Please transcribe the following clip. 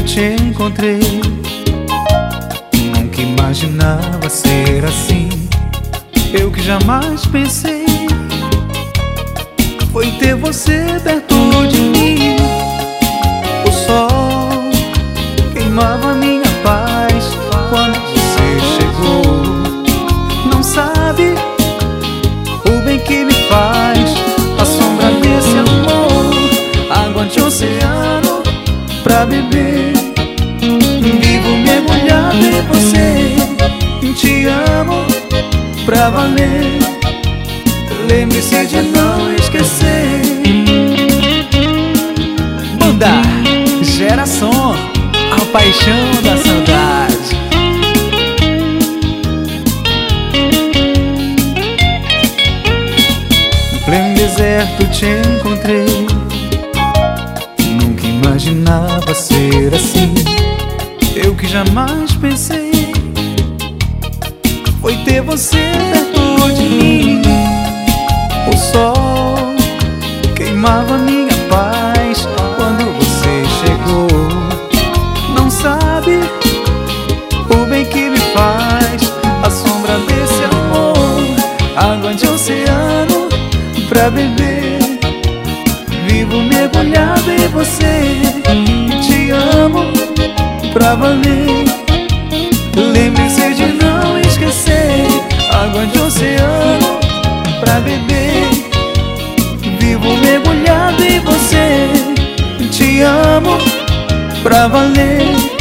te encontrei. Nunca imaginava ser assim. Eu que jamais pensei foi ter você perto de mim. O sol queimava minha paz quando você chegou. Não sabe o bem que me faz a sombra desse amor. Água de oceano pra beber, vivo mergulhado em você. Te amo pra valer, lembre-se de não esquecer. Banda Gera Som, a paixão da saudade. Em pleno deserto te encontrei. Nunca imaginava ser assim. Eu que jamais pensei foi ter você perto de mim. O sol queimava minha paz quando você chegou. Não sabe o bem que me faz a sombra desse amor. Água de oceano pra beber, vivo mergulhado em você. Te amo pra valer, lembre-se de não esquecer. Água de oceano pra beber, vivo mergulhado em você. Te amo pra valer,